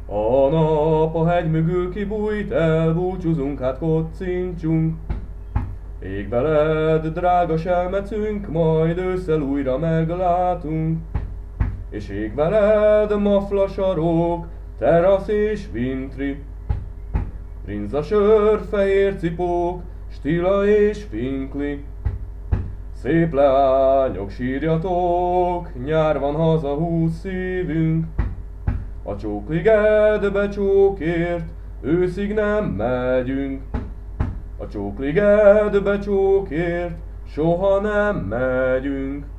A nap a hegy mögül kibújt, elbúcsúzunk, hát kocincsunk. Ég veled, drága selmecünk, majd ősszel újra meglátunk. És ég veled, maflasarók, terasz és vintri. Brinza, sör, fehér cipók, stila és finkli. Szép leányok, sírjatok, nyár van, hazahúz szívünk. A Csókligedbe csókért, őszig nem megyünk. A Csókligedbe csókért, soha nem megyünk.